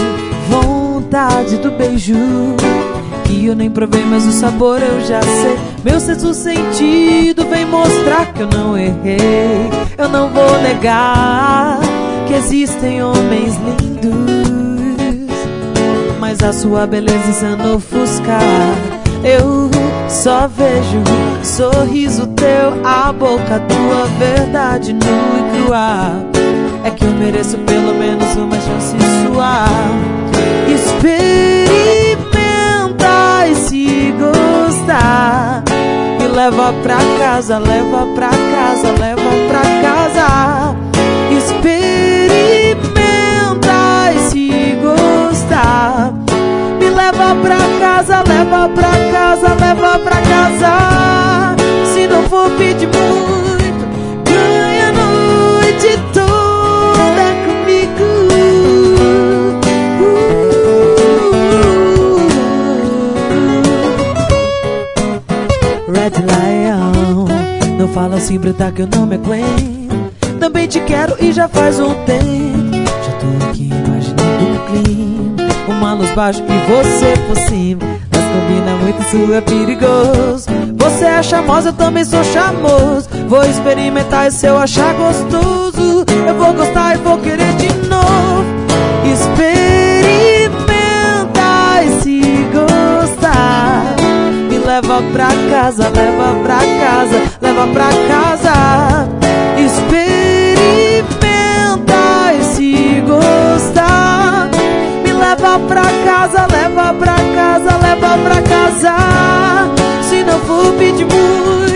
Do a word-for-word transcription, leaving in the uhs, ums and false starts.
vontade do beijo que eu nem provei, mas o sabor eu já sei. Meu sexto sentido vem mostrar que eu não errei. Eu não vou negar que existem homens lindos, mas a sua beleza insana ofuscar. Eu só vejo sorriso teu, a boca tua, verdade nua e crua. É que eu mereço pelo menos uma chance sua. Experimenta e se gostar, me leva pra casa, leva pra casa, leva pra casa. Experimenta e se gostar, me leva pra casa, leva pra casa, leva pra casa. Se não for pedir muito, ganha a noite toda comigo. uh. Red Lion, não fala assim, Breta, que eu não me aguento. Também te quero e já faz um tempo. Já tô aqui imaginando um clima, uma luz baixa e você por cima. Nós combina muito, isso é perigoso. Você é charmosa, eu também sou charmoso. Vou experimentar e se eu achar gostoso, eu vou gostar e vou querer de novo. Experimenta e se gostar, me leva pra casa, leva pra casa, leva pra casa. Experimenta e se gostar, me leva pra casa, leva pra casa, leva pra casa. Se não for pedir muito,